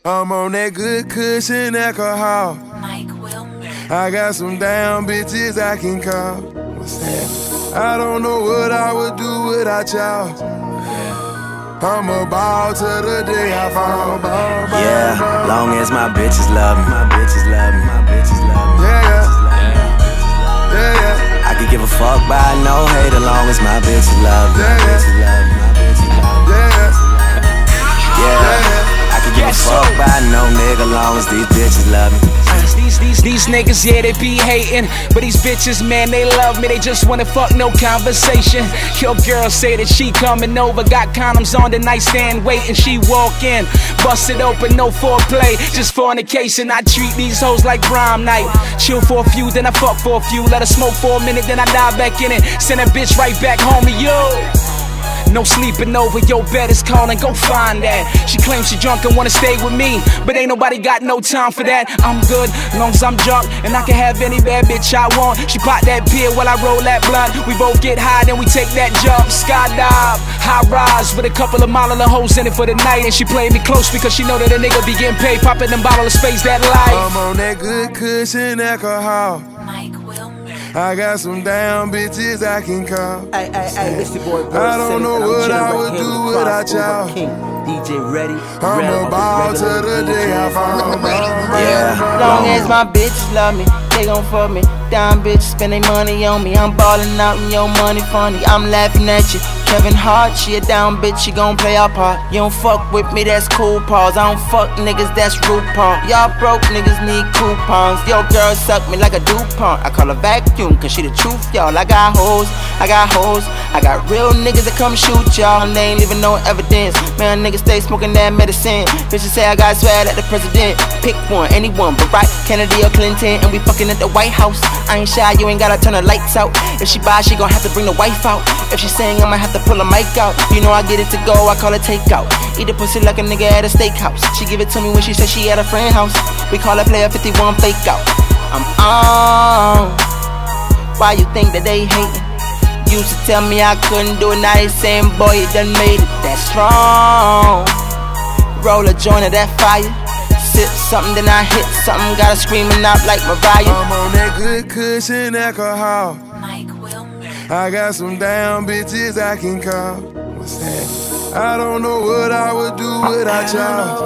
I'm on that good cushion alcohol. Mike Wilmer. I got some down bitches I can call. What's that? I don't know what I would do without y'all. I'm a ball till the day I fall. Yeah, long as my bitches love me. My bitches love me. My bitches love me. Yeah. I could give a fuck by no hate, as long as my bitches love me. My bitches love me. My bitches love me. Yeah. I could give a fuck by no nigga, long as these bitches love me. These niggas, yeah, they be hating, but these bitches, man, they love me. They just wanna fuck, no conversation. Your girl say that she coming over, got condoms on the nightstand waiting. She walk in, bust it open, no foreplay, just fornication. I treat these hoes like prom night. Chill for a few, then I fuck for a few. Let her smoke for a minute, then I dive back in it. Send that bitch right back home to you. No sleeping over, your bed is calling, go find that. She claims she drunk and wanna stay with me, but ain't nobody got no time for that. I'm good, long as I'm drunk, and I can have any bad bitch I want. She pop that beer while I roll that blunt. We both get high, then we take that jump. Skydive, high rise, with a couple of modeling hoes in it for the night. And she playing me close because she know that a nigga be getting paid. Popping them bottles of space, that life. I'm on that good cushion alcohol. Mike Wilmer. I got some down bitches I can call. Hey, this the boy. I don't know what I would do without y'all. DJ ready. I'm a ball till the day I fall. Yeah. Long as my bitches love me, they gon' fuck me. Down bitches spend their money on me. I'm ballin' out and your money funny. I'm laughing at you. Kevin Hart, she a down bitch, she gon' play our part. You don't fuck with me, that's cool pause. I don't fuck niggas, that's RuPaul. Y'all broke niggas need coupons. Your girl suck me like a DuPont. I call her vacuum, cause she the truth, y'all. I got hoes, I got real niggas that come shoot y'all, and they ain't leaving no evidence. Man, niggas stay smoking that medicine. Bitches say I got swag at the president. Pick one, anyone, but right, Kennedy or Clinton, and we fucking at the White House. I ain't shy, you ain't gotta turn the lights out. If she buy, she gon' have to bring the wife out. If she sing, I'ma have to pull a mic out. You know I get it to go, I call it takeout. Eat the pussy like a nigga at a steakhouse. She give it to me when she said she at a friend house. We call it player 51 fake out. I'm on. Why you think that they hating? Used to tell me I couldn't do it, now they saying, boy, you done made it. That's strong. Roll a joint of that fire. Sip something, then I hit something. Gotta screaming out like Mariah. I'm on that good cushion alcohol. Mike Wilmer. I got some down bitches I can call. What's that? I don't know what I would do without y'all.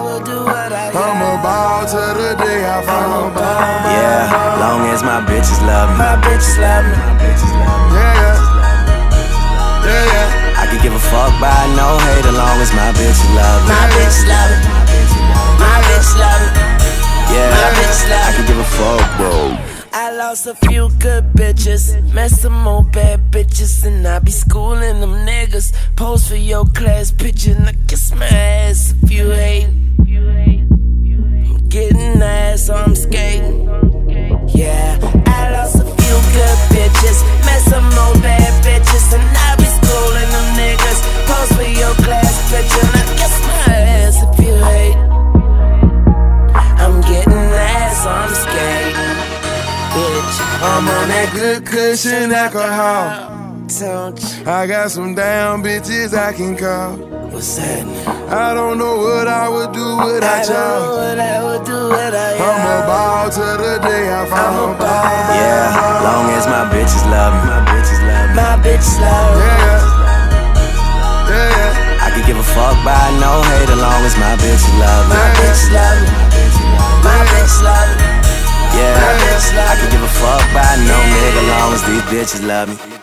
I'm a ball till the day I fall. Yeah, long as my bitches love me. My bitches love me. My bitches love me. Yeah. I could give a fuck by no hate, as long as my bitches love me. My bitches love it. My bitches love it. Yeah, My bitches love I could give a fuck, bro. I lost a few good bitches, met some more bad bitches, and I be schooling them niggas. Pose for your class picture, and I kiss my ass if you hate. I'm getting ass, so I'm skating. Yeah, I lost a few good bitches, met some more bad bitches, and I be schooling them niggas. Pose for your class picture, and I kiss my ass if you hate. I'm getting ass, so I'm skating. I'm on that good cushion alcohol. I got some down bitches I can call. What's that? I don't know what I would do without y'all. I'm a ball till the day I fall. Yeah, long as my bitches love me. My bitches love me. My bitches love me. Yeah. I could give a fuck by no hate, as long as my bitches love me. My bitches love me. My bitches love me. Yeah, I could give a fuck by no nigga, long as these bitches love me.